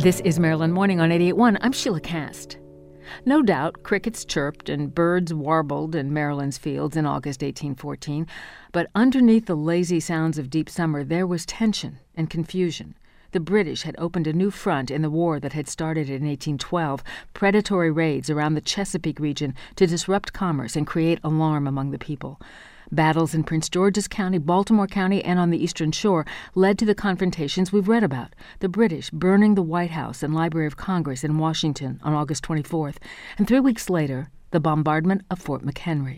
This is Maryland Morning on 88.1. I'm Sheila Cast. No doubt, crickets chirped and birds warbled in Maryland's fields in August 1814, but underneath the lazy sounds of deep summer, there was tension and confusion. The British had opened a new front in the war that had started in 1812, predatory raids around the Chesapeake region to disrupt commerce and create alarm among the people. Battles in Prince George's County, Baltimore County, and on the Eastern Shore led to the confrontations we've read about. The British burning the White House and Library of Congress in Washington on August 24th, and 3 weeks later, the bombardment of Fort McHenry.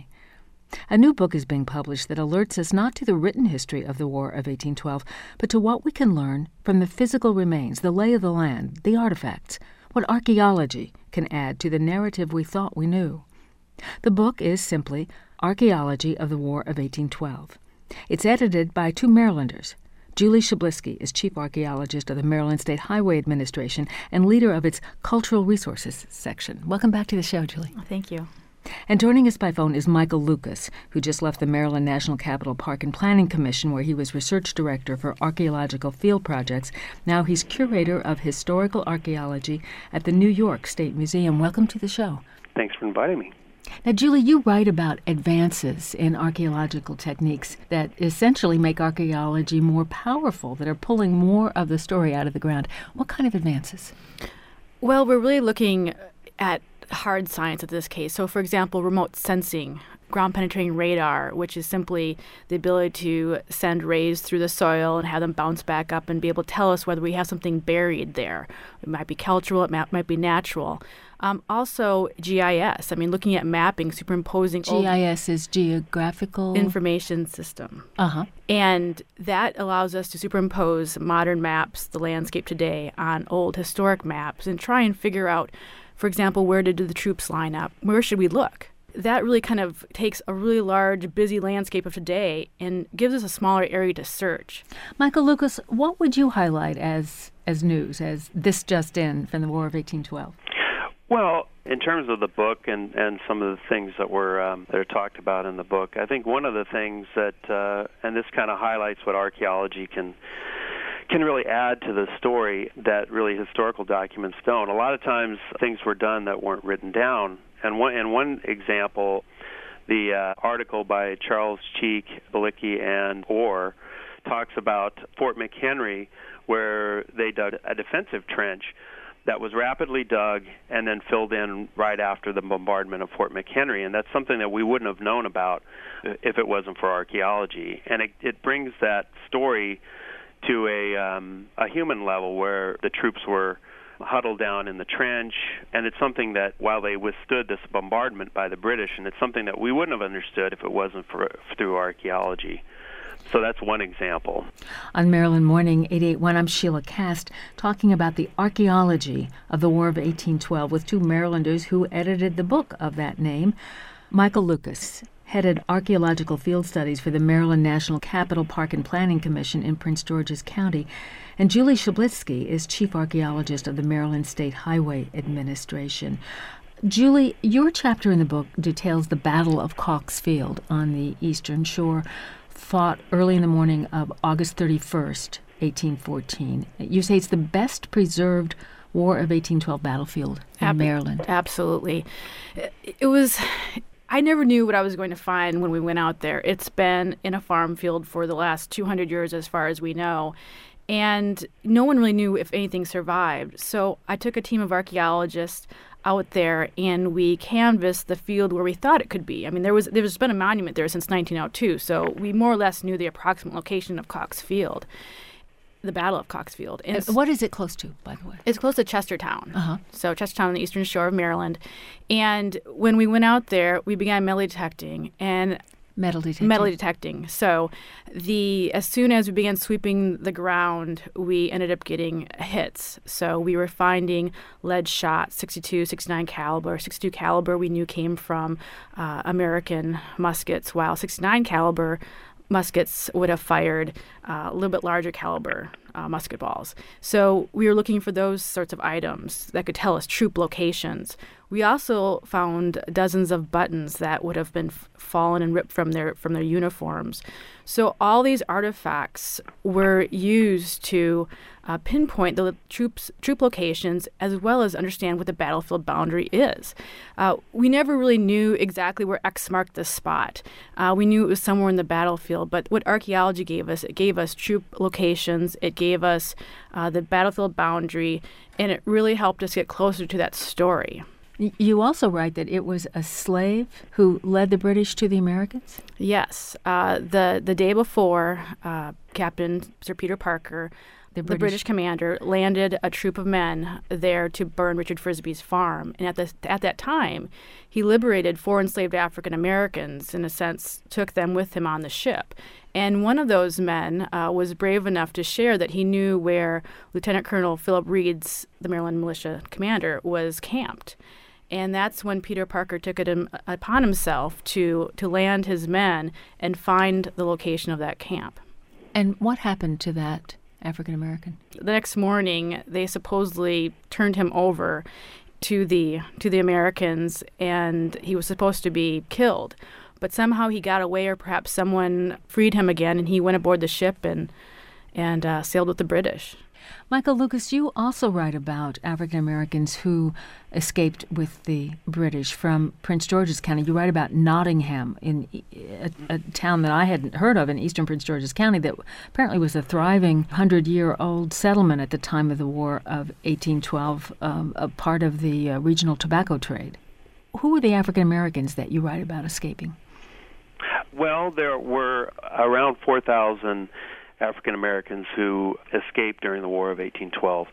A new book is being published that alerts us not to the written history of the War of 1812, but to what we can learn from the physical remains, the lay of the land, the artifacts, what archaeology can add to the narrative we thought we knew. The book is simply Archaeology of the War of 1812. It's edited by two Marylanders. Julie Shablisky is Chief Archaeologist of the Maryland State Highway Administration and leader of its Cultural Resources section. Welcome back to the show, Julie. Thank you. And joining us by phone is Michael Lucas, who just left the Maryland National Capital Park and Planning Commission, where he was Research Director for Archaeological Field Projects. Now he's Curator of Historical Archaeology at the New York State Museum. Welcome to the show. Thanks for inviting me. Now, Julie, you write about advances in archaeological techniques that essentially make archaeology more powerful, that are pulling more of the story out of the ground. What kind of advances? Well, we're really looking at hard science in this case. So, for example, remote sensing, ground-penetrating radar, which is simply the ability to send rays through the soil and have them bounce back up and be able to tell us whether we have something buried there. It might be cultural, it might be natural. Also, GIS. Looking at mapping, superimposing. GIS is Geographical Information System. Uh-huh. And that allows us to superimpose modern maps, the landscape today, on old historic maps and try and figure out, for example, where did the troops line up? Where should we look? That really kind of takes a really large, busy landscape of today and gives us a smaller area to search. Michael Lucas, what would you highlight as news, as this just in from the War of 1812? Well, in terms of the book and some of the things that were that are talked about in the book, I think one of the things that, and this kind of highlights what archaeology can really add to the story that really historical documents don't. A lot of times things were done that weren't written down. And one example, the article by Charles Cheek, Bilicki, and Orr talks about Fort McHenry, where they dug a defensive trench that was rapidly dug and then filled in right after the bombardment of Fort McHenry. And that's something that we wouldn't have known about if it wasn't for archaeology. And it brings that story to a human level where the troops were huddled down in the trench, and it's something that while they withstood this bombardment by the British, and it's something that we wouldn't have understood if it wasn't through archaeology. So that's one example. On Maryland Morning 88.1, I'm Sheila Cast, talking about the archaeology of the War of 1812 with two Marylanders who edited the book of that name. Michael Lucas headed archaeological field studies for the Maryland National Capital Park and Planning Commission in Prince George's County, and Julie Shablisky is Chief Archaeologist of the Maryland State Highway Administration. Julie, your chapter in the book details the Battle of Cox Field on the Eastern Shore, fought early in the morning of August 31st, 1814. You say it's the best preserved War of 1812 battlefield in Maryland. Absolutely. It was... I never knew what I was going to find when we went out there. It's been in a farm field for the last 200 years as far as we know, and no one really knew if anything survived. So I took a team of archaeologists out there, and we canvassed the field where we thought it could be. There's been a monument there since 1902, so we more or less knew the approximate location of Cox Field. The Battle of Cox Field. And what is it close to, by the way? It's close to Chestertown. Uh-huh. So Chestertown on the eastern shore of Maryland. And when we went out there, we began metal detecting. So as soon as we began sweeping the ground, we ended up getting hits. So we were finding lead shots, 62, 69 caliber. 62 caliber we knew came from American muskets, while 69 caliber muskets would have fired a little bit larger caliber musket balls. So we were looking for those sorts of items that could tell us troop locations. We also found dozens of buttons that would have been fallen and ripped from their uniforms. So all these artifacts were used to pinpoint the troop locations as well as understand what the battlefield boundary is. We never really knew exactly where X marked the spot. We knew it was somewhere in the battlefield, but what archaeology gave us, it gave us troop locations, it gave us the battlefield boundary, and it really helped us get closer to that story. You also write that it was a slave who led the British to the Americans? Yes. The day before, Captain Sir Peter Parker, the British commander, landed a troop of men there to burn Richard Frisbee's farm. And at that time, he liberated 4 enslaved African Americans, in a sense, took them with him on the ship. And one of those men was brave enough to share that he knew where Lieutenant Colonel Philip Reed's, the Maryland militia commander, was camped. And that's when Peter Parker took it upon himself to land his men and find the location of that camp. And what happened to that African American? The next morning, they supposedly turned him over to the Americans, and he was supposed to be killed. But somehow he got away, or perhaps someone freed him again, and he went aboard the ship and sailed with the British. Michael Lucas, you also write about African Americans who escaped with the British from Prince George's County. You write about Nottingham, in a town that I hadn't heard of in eastern Prince George's County that apparently was a thriving 100-year-old settlement at the time of the War of 1812, a part of the regional tobacco trade. Who were the African Americans that you write about escaping? Well, there were around 4,000 African Americans who escaped during the War of 1812.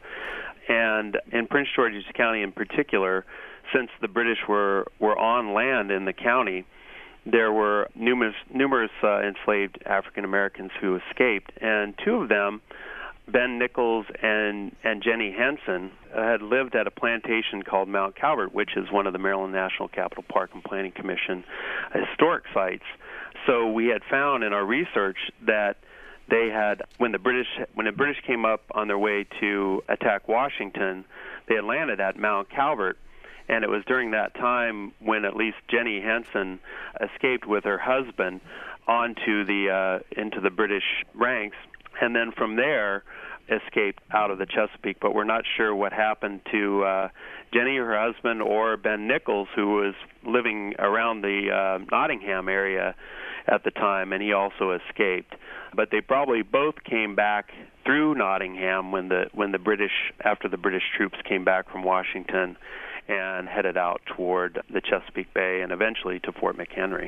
And in Prince George's County in particular, since the British were on land in the county, there were numerous enslaved African Americans who escaped. And 2 of them, Ben Nichols and Jenny Henson, had lived at a plantation called Mount Calvert, which is one of the Maryland National Capital Park and Planning Commission historic sites. So we had found in our research that they had, when the British came up on their way to attack Washington, they had landed at Mount Calvert, and it was during that time when at least Jenny Henson escaped with her husband into the British ranks, and then from there escaped out of the Chesapeake. But we're not sure what happened to Jenny, her husband, or Ben Nichols, who was living around the Nottingham area at the time, and he also escaped. But they probably both came back through Nottingham when the British troops came back from Washington and headed out toward the Chesapeake Bay and eventually to Fort McHenry.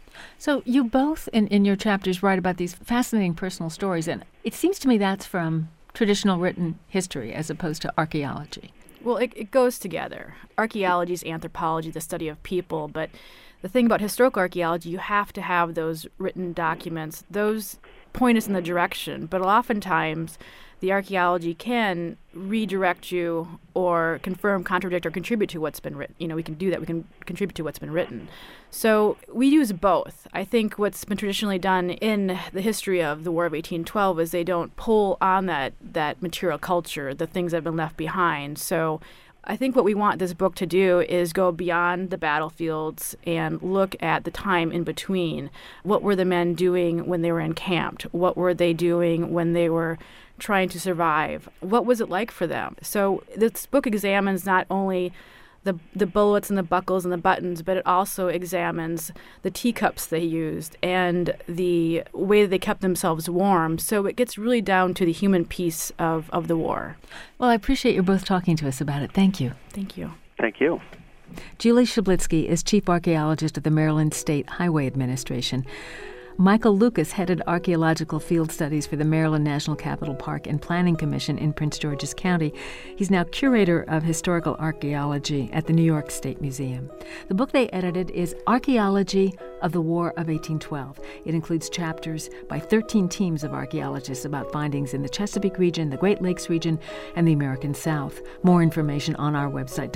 So you both, in your chapters, write about these fascinating personal stories, and it seems to me that's from traditional written history as opposed to archaeology. Well, it goes together. Archaeology is anthropology, the study of people, but the thing about historical archaeology, you have to have those written documents. Those point us in the direction, but oftentimes the archaeology can redirect you or confirm, contradict, or contribute to what's been written. We can do that. We can contribute to what's been written. So we use both. I think what's been traditionally done in the history of the War of 1812 is they don't pull on that material culture, the things that have been left behind. So I think what we want this book to do is go beyond the battlefields and look at the time in between. What were the men doing when they were encamped? What were they doing when they were trying to survive? What was it like for them? So this book examines not only the bullets and the buckles and the buttons, but it also examines the teacups they used and the way that they kept themselves warm. So it gets really down to the human piece of the war. Well, I appreciate you both talking to us about it. Thank you. Thank you. Thank you. Julie Shablitsky is Chief Archaeologist of the Maryland State Highway Administration. Michael Lucas headed archaeological field studies for the Maryland National Capital Park and Planning Commission in Prince George's County. He's now curator of historical archaeology at the New York State Museum. The book they edited is Archaeology of the War of 1812. It includes chapters by 13 teams of archaeologists about findings in the Chesapeake region, the Great Lakes region, and the American South. More information on our website,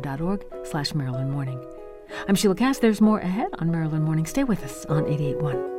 wypr.org/Maryland Morning. I'm Sheila Cass. There's more ahead on Maryland Morning. Stay with us on 88.1.